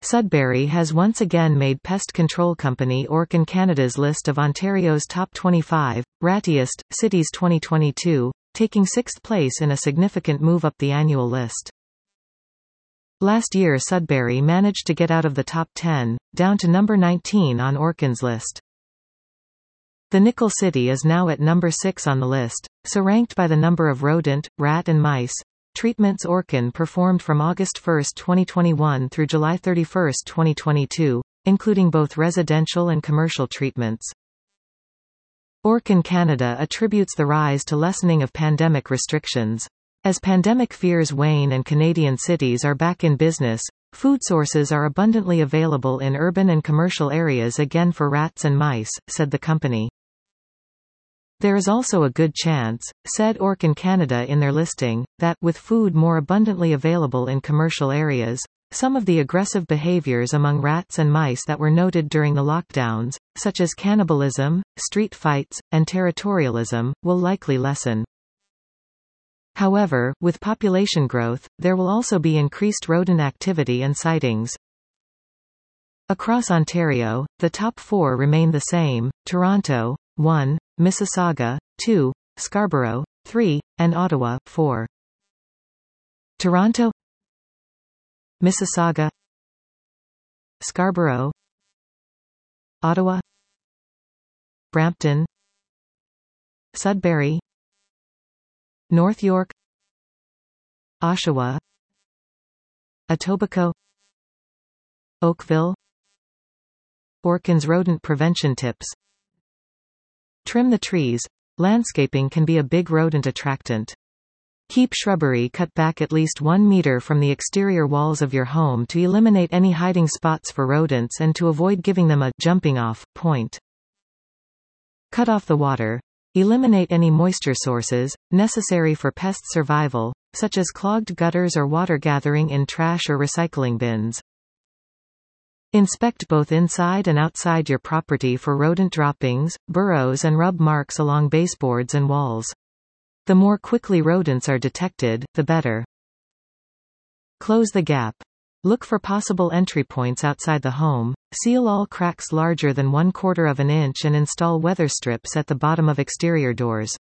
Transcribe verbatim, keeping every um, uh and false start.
Sudbury has once again made pest control company Orkin Canada's list of Ontario's top twenty-five rattiest cities twenty twenty-two, taking sixth place in a significant move up the annual list. Last year Sudbury managed to get out of the top ten, down to number nineteen on Orkin's list. The Nickel City is now at number six on the list, so ranked by the number of rodent, rat and mice treatments Orkin performed from August first twenty twenty-one through July thirty-first twenty twenty-two, including both residential and commercial treatments. Orkin Canada attributes the rise to lessening of pandemic restrictions. As pandemic fears wane and Canadian cities are back in business, food sources are abundantly available in urban and commercial areas again for rats and mice, said the company. There is also a good chance, said Orkin Canada in their listing, that, with food more abundantly available in commercial areas, some of the aggressive behaviors among rats and mice that were noted during the lockdowns, such as cannibalism, street fights, and territorialism, will likely lessen. However, with population growth, there will also be increased rodent activity and sightings. Across Ontario, the top four remain the same: Toronto, one, Mississauga, two, Scarborough, three, and Ottawa, four. Toronto, Mississauga, Scarborough, Ottawa, Brampton, Sudbury, North York, Oshawa, Etobicoke, Oakville. Orkin's rodent prevention tips: trim the trees. Landscaping can be a big rodent attractant. Keep shrubbery cut back at least one meter from the exterior walls of your home to eliminate any hiding spots for rodents and to avoid giving them a jumping-off point. Cut off the water. Eliminate any moisture sources, necessary for pest survival, such as clogged gutters or water gathering in trash or recycling bins. Inspect both inside and outside your property for rodent droppings, burrows and rub marks along baseboards and walls. The more quickly rodents are detected, the better. Close the gap. Look for possible entry points outside the home, seal all cracks larger than one quarter of an inch and install weather strips at the bottom of exterior doors.